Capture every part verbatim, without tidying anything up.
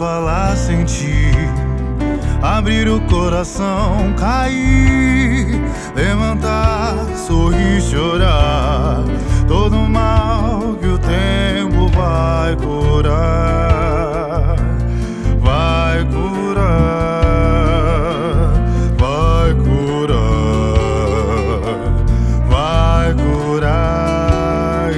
falar, sentir, abrir o coração, cair, levantar, sorrir, chorar, todo mal que o tempo vai curar, vai curar, vai curar, vai curar.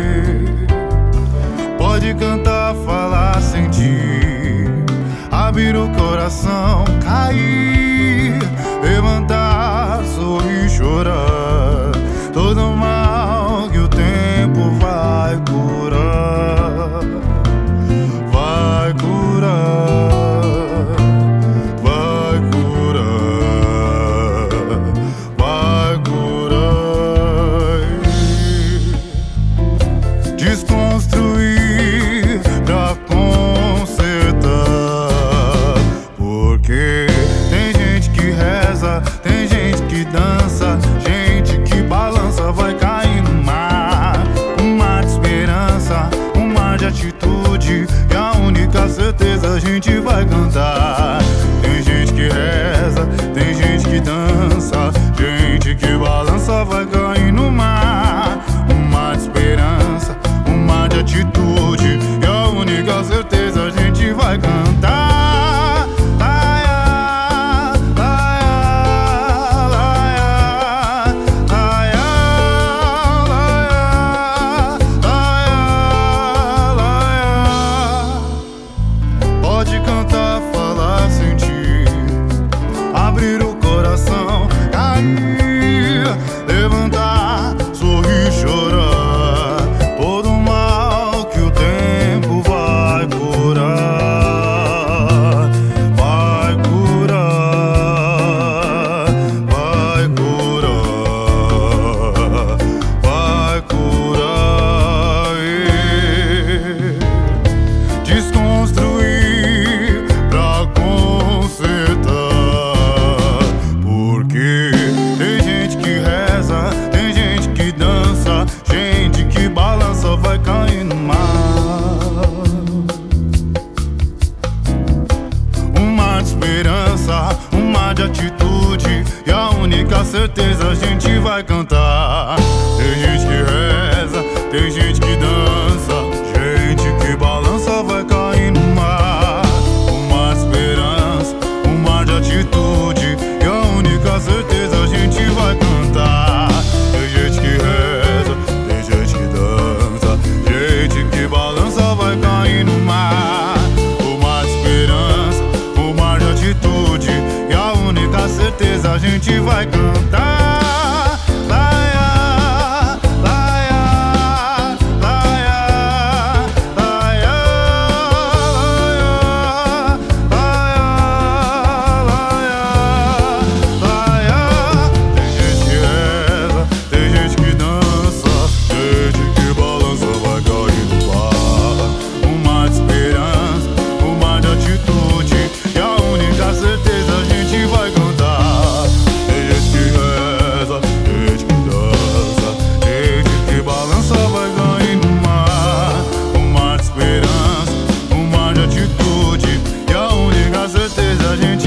Pode cantar, falar, sentir, abrir o coração, cair, levantar, sorrir, chorar, todo mal que o tempo vai curar, vai curar, vai curar, vai curar. Desconstruir pra consertar, porque tem gente que reza, tem gente que dança, gente que balança, vai cair no mar, um mar de esperança, um mar de atitude, e a única certeza a gente vai cantar. Tem gente que reza, tem gente que dança, gente que balança, vai cair no mar, um mar de esperança, um mar de atitude, e a única certeza a gente vai cantar. Pode cantar, falar, sentir, abrir o coração, cair, levantar, sorrir, chorar, todo mal que o tempo vai curar, vai curar, vai curar, vai curar. Desconstruir pra consertar, porque tem gente que reza, tem gente que dança, gente que balança, vai cair no mar, um mar de esperança, um mar de atitude, e a única certeza a gente vai cantar. Tem gente que reza, tem gente que dança, gente que balança, vai cair no mar, um mar de esperança, um mar de atitude, e a única certeza a gente vai cantar. Tem gente que reza, tem gente que dança, gente que balança, vai cair no mar, um mar de esperança, um mar de atitude, e a única certeza a gente vai cantar. Certeza a gente